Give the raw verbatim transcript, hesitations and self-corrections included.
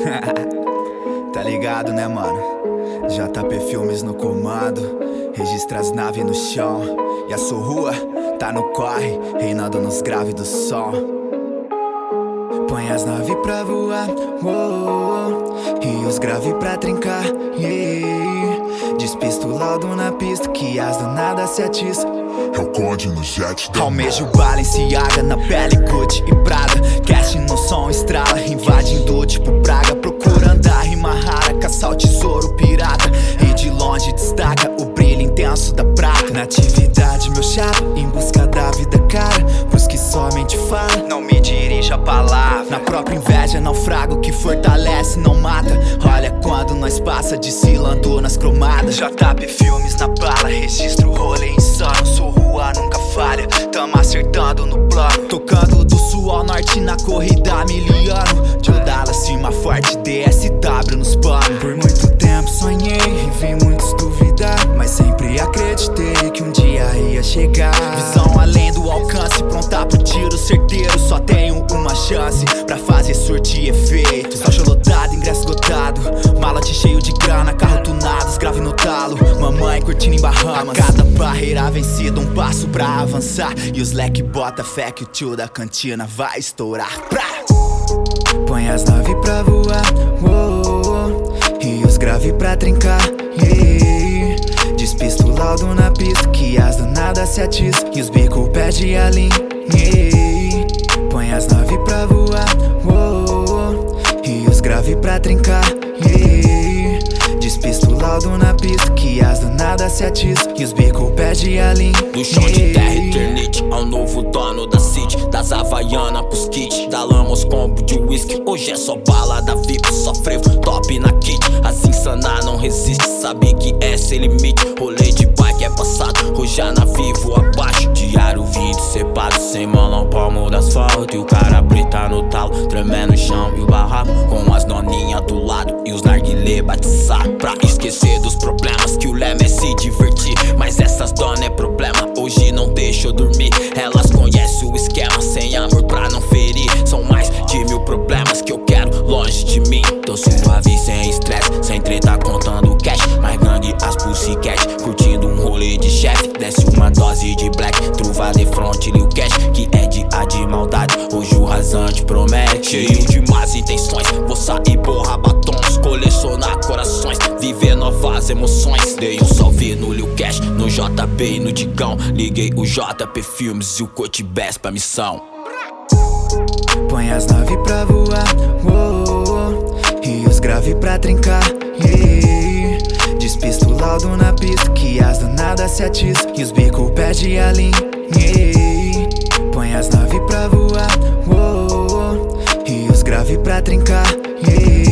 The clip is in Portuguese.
Tá ligado, né, mano? J P Filmes no comando, registra as naves no chão. E a sua rua tá no corre, reinando nos graves do som. Põe as naves pra voar, oh, oh, e os graves pra trincar, yeah. Despista o laudo na pista, que as do nada se atiça. É o Conde no jet da Almejo Balenciaga na pele, Gucci e Prada. Cash no som, estrala, invadindo tipo praga. Procura andar, rima rara, caçar o tesouro pirata. E de longe destaca o brilho intenso da prata. Na atividade, meu chapa, em busca da vida cara. Pros que somente falam, não me dirija a palavra. Na própria inveja, naufrago que fortalece, não mata. Olha quando nós passa desfilando nas cromadas. J P Filmes na bala, registro o rolê insano. Sou rua, nunca falha, tamo acertando no plano. Tocando do sul ao norte na corrida miliano. Joe Dallas, cima forte, D S W nos planos. Por muito tempo sonhei e vi muitos duvidar, mas sempre acreditei que um dia ia chegar. Visão além do alcance, pronta pro tiro certeiro. Só tenho uma chance pra fazer surtir efeito. Caixa lotado, ingresso esgotado, malote cheio de grana, carro tunado, grave no talo. Mamãe curtindo em Bahamas. A cada barreira vencida, um passo pra avançar. E os leque bota fé que o tio da cantina vai estourar. Pra! Põe as naves pra voar, oh, oh, e os graves pra trincar, yeah. Despista o laudo na pista, que as do nada se atiça. E os bico pede a linha, yeah. Põe as naves pra voar, oh, oh, e os graves pra trincar, yeah. Despista o laudo na pista, que as do nada se atiça. E os bico pede a linha, do chão de terra eternite ao novo dono da city. Das Havaiana pros kits, da lama aos combos de whisky. Hoje é só balada V I P, só frevo top na kit. As insanas não resiste, sabe que é sem limite. Rolê de bike é passado, hoje a na vivo abaixo. Diário vinte, sepado sem malão, palmo do asfalto. E o cara brita no talo, tremendo no chão e o barraco. Com as noninhas do lado e os narguilé batiçados. Pra esquecer dos problemas que o lema é se divertir. Mas essas donas é problema, hoje não deixa eu dormir. Elas conhecem o esquema, sem amor pra não ferir. São mais de mil problemas que eu quero longe de mim. Tô suave, sem estresse, sem treta, contando cash. Mais gangue, as pussycat, curtindo um rolê de chefe. Desce uma dose de black, truva de front, Lil Cash. Que é de A de maldade, hoje o rasante promete. Cheio de más intenções, vou sair borra batons. Colecionar corações, viver novas emoções. Dei um salve no Lil Cash, no J P e no Digão. Liguei o J P Filmes e o Coach Bass pra missão. Põe as naves pra voar, oh, oh, e os graves pra trincar, yeah. Despista o laudo na pista, que as do nada se atiça. E os bico pede a linha, yeah. Põe as naves pra voar, oh, oh, e os graves pra trincar, yeah.